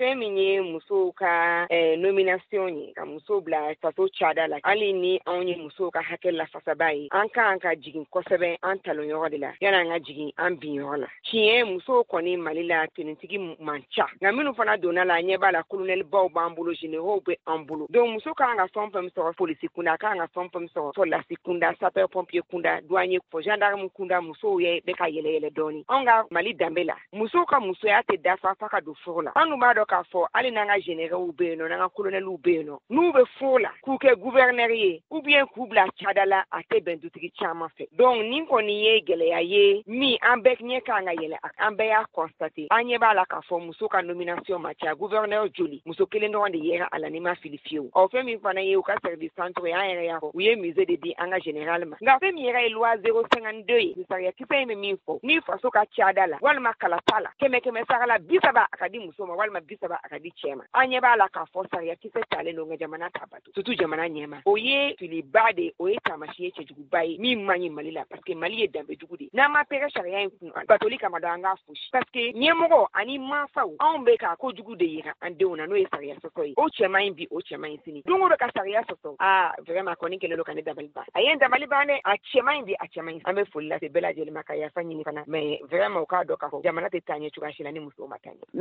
fɛn min ye musow ka nomination ye ka muso bila faso cada la hali ni anw ye musow ka hakɛ lafasaba ye an kan ka jigin kosɛbɛ an talonyɔrɔ de la yana an ka jigin an binyɔrɔ la tiɲɛ musow kɔni Mali la tenitigi man ca nka minnu fana donna la ɲɛ b'a la colonel baw b'an bolo généraux bɛ an bolo donc muso kan ka fɛn fɛn sɔrɔ polisi kunda kan ka fɛn fɛn sɔrɔ soldat kunda sapeur pompier kunda douanier gendarme kunda musow ye bɛ ka yɛlɛ dɔɔni an ka Mali danbe la musow ka musoya tɛ dafa fa ka don furu la an dun b'a dɔn k'a fɔ hali n'an ka généraux bɛ yen nɔ n'an ka colonels bɛ yen nɔ n'u bɛ furu la k'u kɛ gouverneur ye ou bien k'u bila cada la a tɛ bɛn dutigi caman fɛ donc nin kɔni ye gɛlɛya ye min an bɛɛ ɲɛ kan ka yɛlɛ an bɛɛ y'a constater an ɲɛ b'a la k'a fɔ muso ka nomination ma ca gouverneur joli muso kelen dɔrɔn de yera a la ni ma fili fiyewu fɛn min fana ye u ka service centre ye an yɛrɛ y'a fɔ u ye musée de di an ka général ma nka fɛn min yɛrɛ ye loi 052 ye misaliya kisɛ in bɛ min fɔ ni faso ka cada la walima kalata la kɛmɛ sara la 30 a ka di muso ma walima 30 a ka di cɛ ma an ɲɛ b'a la k'a fɔ sariya kisɛ talen don nka jamana t'a bato surtout jamana ɲɛma o ye filiba de o ye taamasi ye cɛjuguba ye min man ɲi Mali la parce que Mali ye danbejugu de n'an ma pɛgɛ sariya in kun batoli kama dɔn an k'a fosi parce que ɲɛmɔgɔ ani mansaw anw bɛ ka kojugu de yira an denw na n'o ye sariya sɔsɔ ye o cɛman ɲi bi o cɛman ɲi sini don o don ka sariya sɔsɔ vraiment kɔni kɛlen don ka ne dabali ban a ye n dabali ban dɛ a cɛman ɲi bi a cɛman ɲi an bɛ foli lase bɛɛ lajɛlen ma ka yafa ɲini fana mais vraiment u k'a dɔn k'a fɔ jamana tɛ taa ɲɛ cogoya si la ni musow ma taa ɲɛ